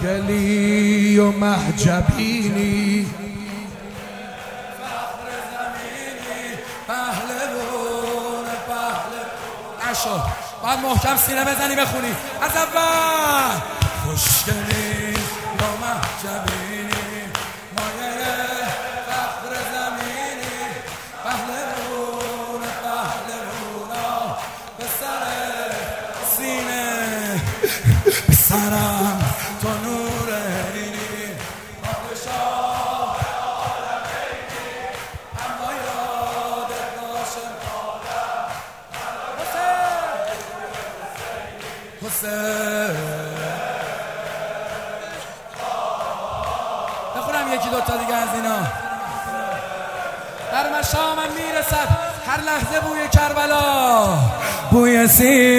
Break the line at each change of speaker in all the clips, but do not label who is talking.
خوشگلی و محجبینی،
فخر زمینی، پهلوون نشد. باید محکم سینه بزنی بخونی از اول. خوشگلی و محجبینی، مایه فخر زمینی، پهلوونا به سر سینه، به سرم تو نور عینی، پادشاه عالمینی، اما یادت باشه حسین. بخونم یکی دوتا دیگه از اینا. در مشامم میرسد هر لحظه بوی کربلا، بوی سیب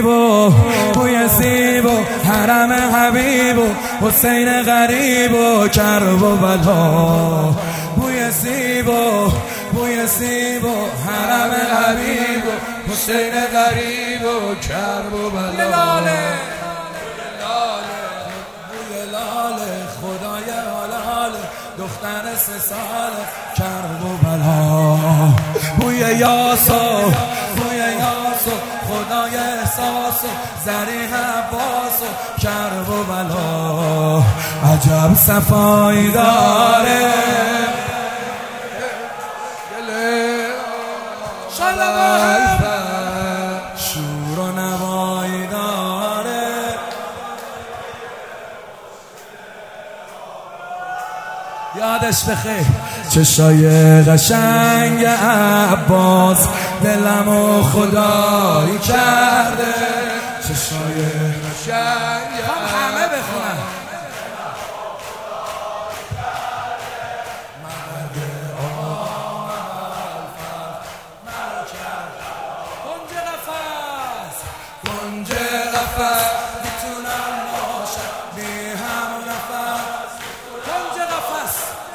و حرم حبیب و حسین غریب و کرب و بلا، بوی سیب و حرم حبیب و حسین غریب و کرب و بلا، بوی لاله خدای حلال دختر 3 سال کرب و بلا، بوی یاسو خدای احساس و زریح عباس و کرب و بلا، عجب صفایی داره شور و نوایی داره. یادش بخیر چشای قشنگ عباس دلمو خدایی کرده، چشای قشنگ همه بخونن کنج قفس میتونم باشم بی هم نفس، کنج قفس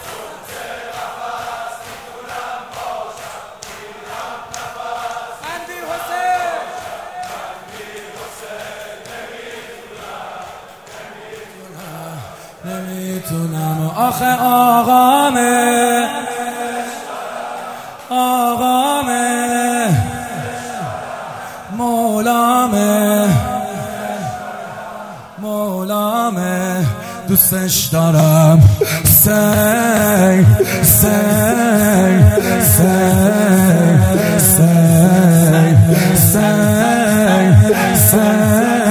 میتونم باشم بی هم نفس، بندی حسین نمیتونم آخه آقامه مولامه دوستش دارم سنگ